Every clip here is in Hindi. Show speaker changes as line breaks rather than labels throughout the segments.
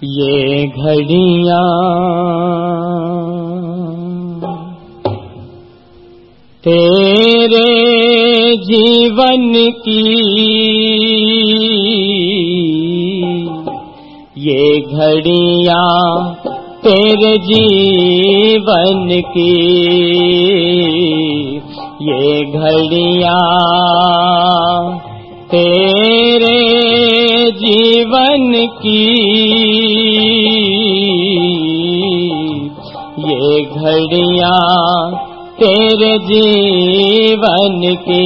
ये घड़ियां तेरे जीवन की, ये घड़ियां तेरे जीवन की, ये घड़ियां तेरे जीवन की, ये घड़ियां तेरे जीवन की।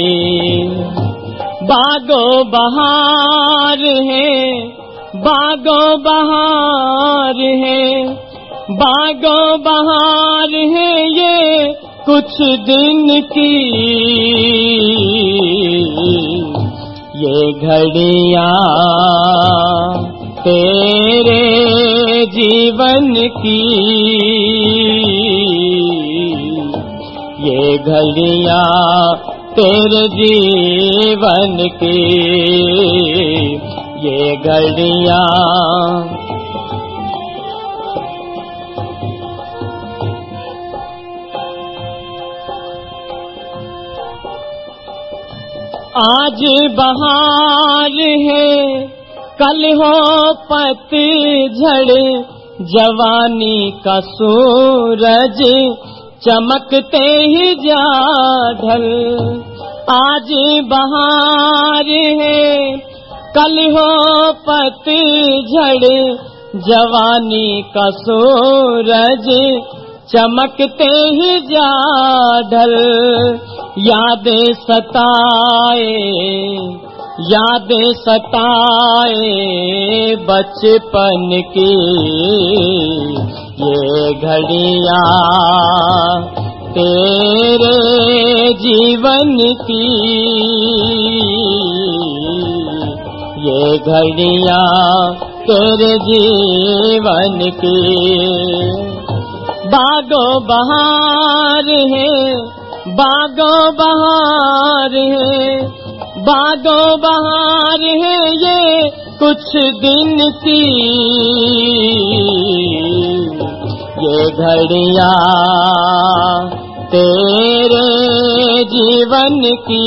बागो बहार है, बागो बहार है, बागो बहार है ये कुछ दिन की, ये घड़ियां तेरे जीवन की, ये घड़ियां तेरे जीवन की, ये घड़ियां आज बहार है कल हो पतझड़, जवानी का सूरज चमकते ही जा ढल। आज बहार है कल हो पतझड़, जवानी का सूरज चमकते ही जा ढल। यादें सताए, यादें सताए बचपन की, ये घड़ियां तेरे जीवन की, ये घड़ियां तेरे जीवन की। बागो बहार है, बागो बहार है, बागो बहार है ये कुछ दिन की, ये घड़ियां तेरे जीवन की,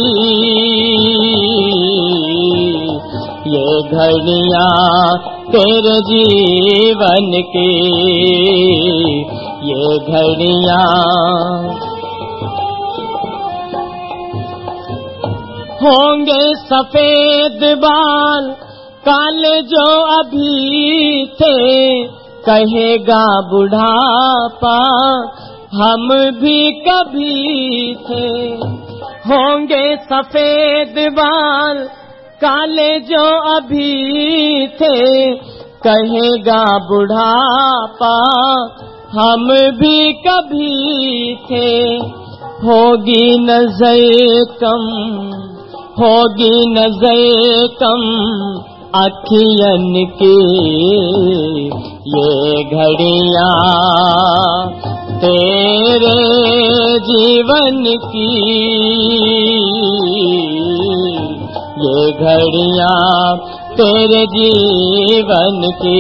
ये घड़ियां तेरे जीवन की, ये घड़ियां होंगे सफेद बाल काले जो अभी थे, कहेगा बुढ़ापा हम भी कभी थे। होंगे सफेद बाल काले जो अभी थे, कहेगा बुढ़ापा हम भी कभी थे। होगी नज़र कम, होगी नज़र कम अखियन की, ये घड़ियां तेरे जीवन की, ये घड़ियां तेरे जीवन की।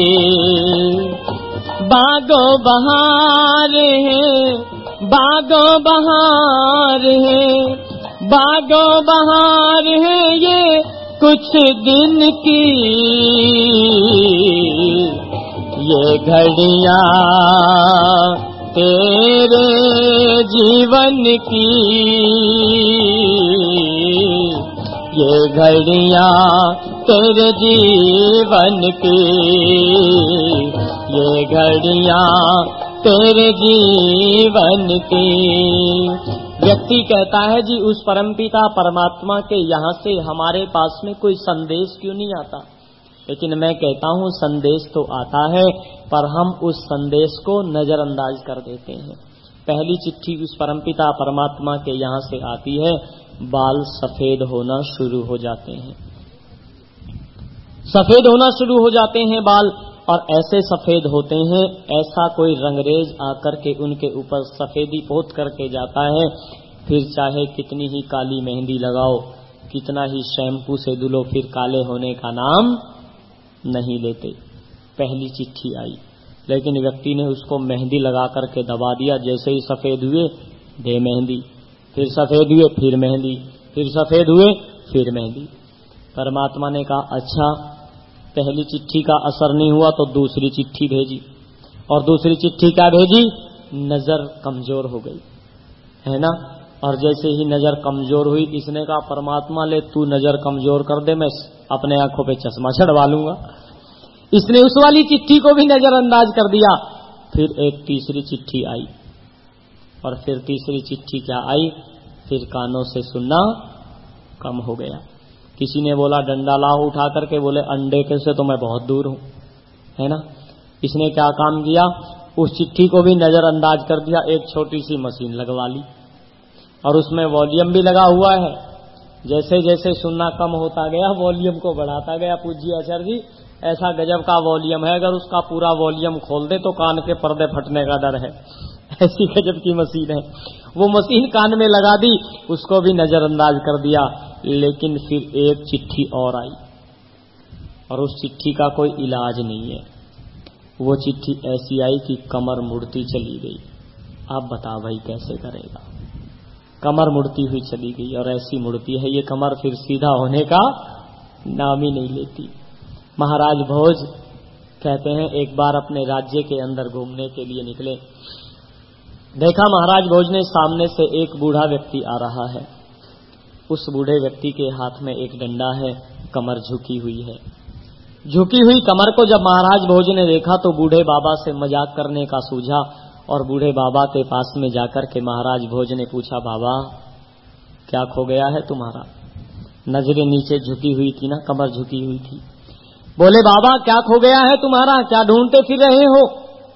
बागो बहार है, बागो बहार है, बागो बहार है ये कुछ दिन की, ये घड़ियां तेरे जीवन की, ये घड़ियां तेरे जीवन की, ये घड़ियां तेरे जीवन की। व्यक्ति कहता है जी उस परमपिता परमात्मा के यहाँ से हमारे पास में कोई संदेश क्यों नहीं आता। लेकिन मैं कहता हूँ संदेश तो आता है, पर हम उस संदेश को नजरअंदाज कर देते हैं। पहली चिट्ठी उस परमपिता परमात्मा के यहाँ से आती है, बाल सफेद होना शुरू हो जाते हैं, सफेद होना शुरू हो जाते हैं बाल, और ऐसे सफेद होते हैं ऐसा कोई रंगरेज आकर के उनके ऊपर सफेदी पोत करके जाता है, फिर चाहे कितनी ही काली मेहंदी लगाओ, कितना ही शैम्पू से धुलो, फिर काले होने का नाम नहीं लेते। पहली चिट्ठी आई, लेकिन व्यक्ति ने उसको मेहंदी लगा करके दबा दिया। जैसे ही सफेद हुए दे मेहंदी, फिर सफेद हुए फिर मेहंदी, फिर सफेद हुए फिर मेहंदी। परमात्मा ने कहा अच्छा, पहली चिट्ठी का असर नहीं हुआ तो दूसरी चिट्ठी भेजी, और दूसरी चिट्ठी क्या भेजी? नजर कमजोर हो गई, है ना। और जैसे ही नजर कमजोर हुई, इसने कहा परमात्मा ले तू नजर कमजोर कर दे, मैं अपने आंखों पे चश्मा चढ़वा लूंगा। इसने उस वाली चिट्ठी को भी नजरअंदाज कर दिया। फिर एक तीसरी चिट्ठी आई, और फिर तीसरी चिट्ठी क्या आई? फिर कानों से सुनना कम हो गया। किसी ने बोला डंडा लाओ उठा करके, बोले अंडे के से तो मैं बहुत दूर हूं, है ना। इसने क्या काम किया? उस चिट्ठी को भी नजरअंदाज कर दिया, एक छोटी सी मशीन लगवा ली और उसमें वॉल्यूम भी लगा हुआ है। जैसे जैसे सुनना कम होता गया वॉल्यूम को बढ़ाता गया। पूज्य आचार्य जी, ऐसा गजब का वॉल्यूम है, अगर उसका पूरा वॉल्यूम खोल दे तो कान के पर्दे फटने का डर है, ऐसी गजब की मशीन है। वो मशीन कान में लगा दी, उसको भी नजरअंदाज कर दिया। लेकिन फिर एक चिट्ठी और आई, और उस चिट्ठी का कोई इलाज नहीं है। वो चिट्ठी ऐसी आई कि कमर मुड़ती चली गई। आप बताओ भाई कैसे करेगा? कमर मुड़ती हुई चली गई, और ऐसी मुड़ती है ये कमर फिर सीधा होने का नाम ही नहीं लेती। महाराज भोज कहते हैं एक बार अपने राज्य के अंदर घूमने के लिए निकले। देखा महाराज भोज ने सामने से एक बूढ़ा व्यक्ति आ रहा है। उस बूढ़े व्यक्ति के हाथ में एक डंडा है, कमर झुकी हुई है। झुकी हुई कमर को जब महाराज भोज ने देखा तो बूढ़े बाबा से मजाक करने का सूझा, और बूढ़े बाबा के पास में जाकर के महाराज भोज ने पूछा, बाबा क्या खो गया है तुम्हारा? नजरें नीचे झुकी हुई थी ना, कमर झुकी हुई थी। बोले बाबा क्या खो गया है तुम्हारा, क्या ढूंढते फिर रहे हो?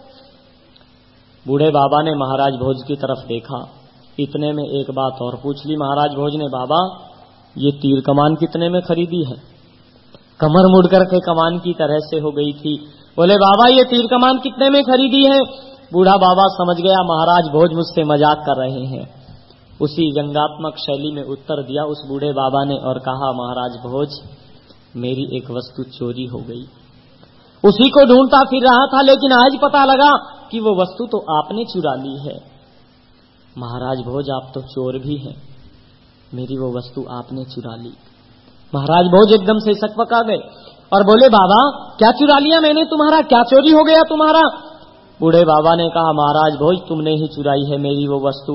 बूढ़े बाबा ने महाराज भोज की तरफ देखा, इतने में एक बात और पूछ ली महाराज भोज ने, बाबा ये तीर कमान कितने में खरीदी है? कमर मुड़ करके कमान की तरह से हो गई थी। बोले बाबा ये तीर कमान कितने में खरीदी है? बूढ़ा बाबा समझ गया महाराज भोज मुझसे मजाक कर रहे हैं। उसी व्यंग्यात्मक शैली में उत्तर दिया उस बूढ़े बाबा ने और कहा, महाराज भोज मेरी एक वस्तु चोरी हो गई, उसी को ढूंढता फिर रहा था, लेकिन आज पता लगा कि वो वस्तु तो आपने चुरा ली है। महाराज भोज आप तो चोर भी हैं, मेरी वो वस्तु आपने चुरा ली। महाराज भोज एकदम से सकपका गए और बोले बाबा क्या चुरा लिया मैंने तुम्हारा, क्या चोरी हो गया तुम्हारा? बूढ़े बाबा ने कहा, महाराज भोज तुमने ही चुराई है मेरी वो वस्तु,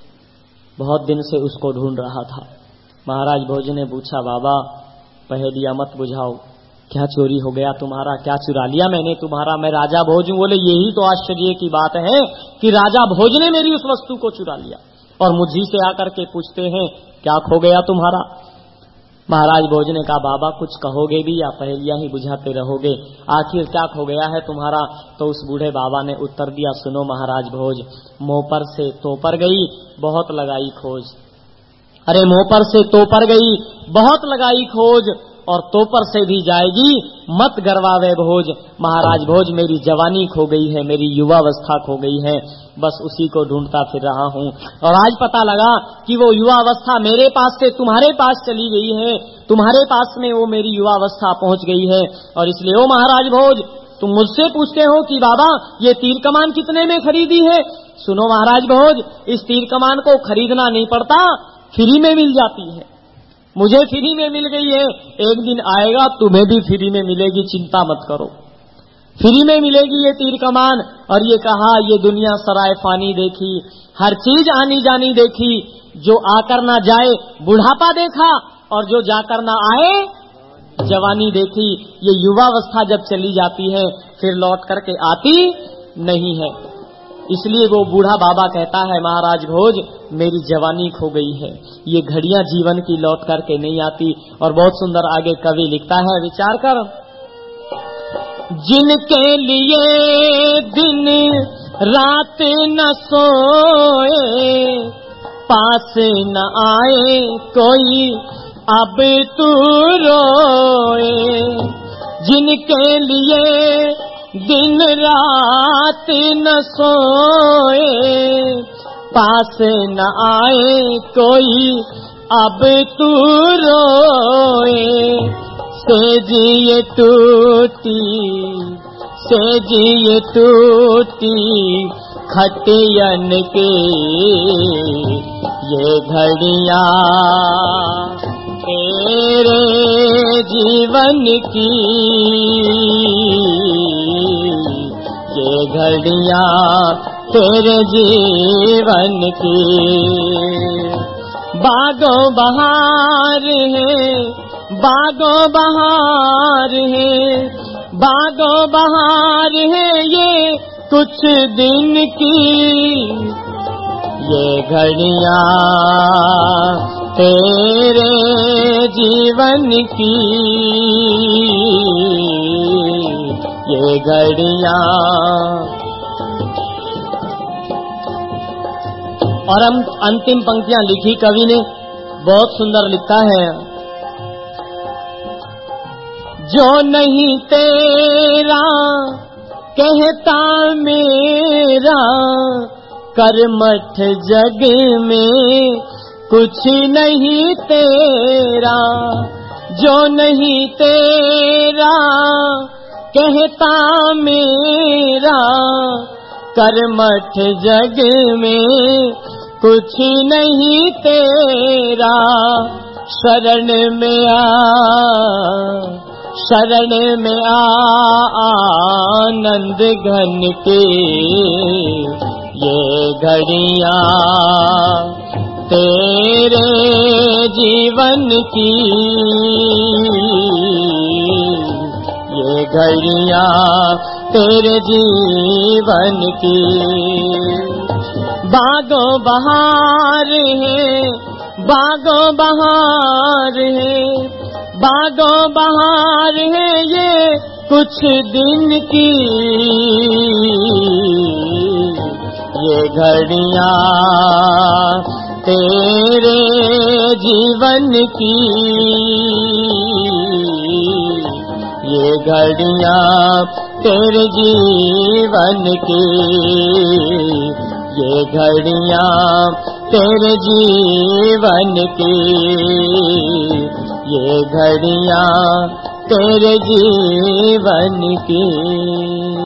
बहुत दिन से उसको ढूंढ रहा था। महाराज भोज ने पूछा, बाबा पहेलियां मत बुझाओ, क्या चोरी हो गया तुम्हारा, क्या चुरा लिया मैंने तुम्हारा? मैं राजा भोज हूं। बोले यही तो आश्चर्य की बात है कि राजा भोज ने मेरी उस वस्तु को चुरा लिया और मुझी से आकर के पूछते हैं क्या खो गया तुम्हारा? महाराज भोज ने कहा, बाबा कुछ कहोगे भी या पहेलियां ही बुझाते रहोगे, आखिर क्या खो गया है तुम्हारा? तो उस बूढ़े बाबा ने उत्तर दिया, सुनो महाराज भोज, मुंह पर से तो पर गई बहुत लगाई खोज। अरे मुंह पर से तो पर गई बहुत लगाई खोज, और तो पर से भी जाएगी मत गरवावे भोज। महाराज भोज मेरी जवानी खो गई है, मेरी युवावस्था खो गई है, बस उसी को ढूंढता फिर रहा हूं। और आज पता लगा कि वो युवावस्था मेरे पास से तुम्हारे पास चली गई है, तुम्हारे पास में वो मेरी युवावस्था पहुंच गई है। और इसलिए ओ महाराज भोज तुम मुझसे पूछते हो कि बाबा ये तीर कमान कितने में खरीदी है? सुनो महाराज भोज, इस तीर कमान को खरीदना नहीं पड़ता, फ्री में मिल जाती है। मुझे फ्री में मिल गई है, एक दिन आएगा तुम्हें भी फ्री में मिलेगी, चिंता मत करो, फ्री में मिलेगी ये तीर कमान। और ये कहा, ये दुनिया सराय फानी देखी, हर चीज आनी जानी देखी, जो आकर ना जाए बुढ़ापा देखा, और जो जाकर ना आए जवानी देखी। ये युवावस्था जब चली जाती है फिर लौट करके आती नहीं है। इसलिए वो बूढ़ा बाबा कहता है, महाराज भोज मेरी जवानी खो गई है, ये घड़ियां जीवन की लौट करके नहीं आती। और बहुत सुंदर आगे कवि लिखता है, विचार कर, जिनके लिए दिन रात न सोए, पास न आए कोई अब तू रोए। जिनके लिए दिन रात न सोए, पास न आए कोई अब तू रोए। सेज ये टूटी सेजिए टूटी खटियन के ये घड़ियां तेरे जीवन की, ये घड़ियां तेरे जीवन की। बागो बहार है, बागो बहार है, बागो बहार है ये कुछ दिन की, ये घड़ियां तेरे जीवन की, ये घड़ियां। और हम अंतिम पंक्तियां लिखी कवि ने, बहुत सुंदर लिखा है। जो नहीं तेरा कहता मेरा, कर्मठ जग में कुछ नहीं तेरा। जो नहीं तेरा कहता मेरा, कर्मठ जग में कुछ नहीं तेरा। शरण में आ, शरण में आनंद घन के, ये घड़ियां तेरे जीवन की, ये घड़ियां तेरे जीवन की। बागो बहार है, बागो बहार है, बागो बहार है ये कुछ दिन की, ये घड़ियां तेरे जीवन की, ये घड़ियां तेरे जीवन की, ये घड़ियां तेरे जीवन की, ये घड़ियां तेरे जीवन की।